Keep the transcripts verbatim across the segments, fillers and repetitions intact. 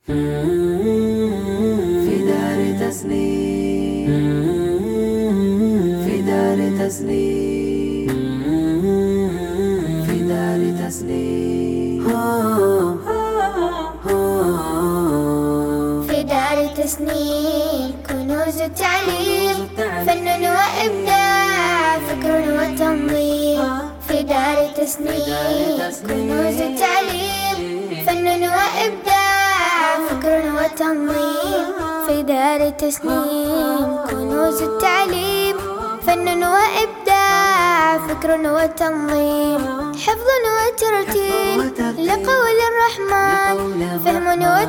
في دار تسنيم، في دار تسنيم، في دار تسنيم، في دار تسنيم كنوز التعليم، فن وإبداع، فكر وتنظيم. في دار تسنيم كنوز التعليم، فن وإبداع، فكر وتنظيم. في دار تسنيم كنوز التعليم، فن وإبداع، فكر وتنظيم. حفظ وترتيل لقول الرحمن، فهم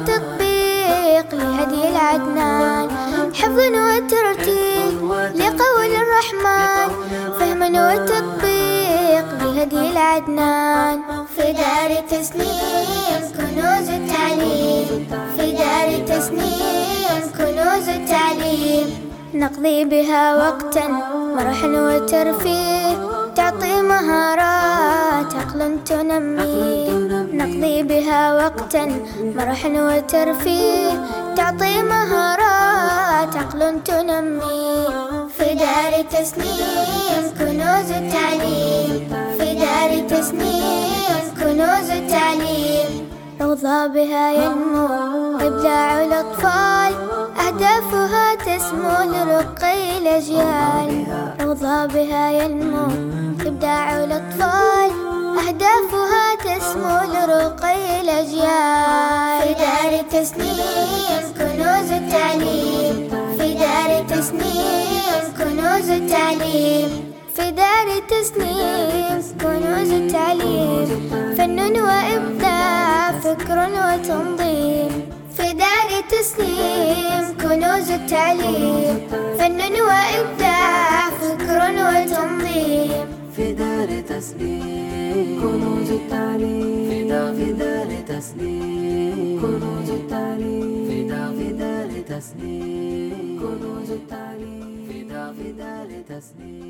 وتطبيق لهدي العدنان. حفظ وترتيل لقول الرحمن، فهم وتطبيق لهدي العدنان. في دار تسنيم كنوز التعليم، في دار تسنيم كنوز التعليم. نقضي بها وقتا مرح وترفيه، تعطي مهارات عقل تنمي. نقضي بها وقتا مرح وترفيه، تعطي مهارات عقل تنمي. في دار تسنيم كنوز التعليم، في دار تسنيم كنوز التعليم. روضة بها ينمو إبداع الأطفال، أهدافها تسمو لرقي الأجيال. روضة بها ينمو إبداع الأطفال، أهدافها تسمو لرقي الأجيال. في دار تسنيم كنوز التعليم، في دار تسنيم كنوز التعليم. في دار تسنيم كنوز التعليم، فن وإبداع، فكر وتنظيم. في دار تسنيم كنوز التعليم، فن وإبداع، فكر وتنظيم. في دار تسنيم كنوز التعليم، في دار في دار تسنيم كنوز التعليم، في دار في دار تسنيم كنوز التعليم، في دار في دار تسنيم.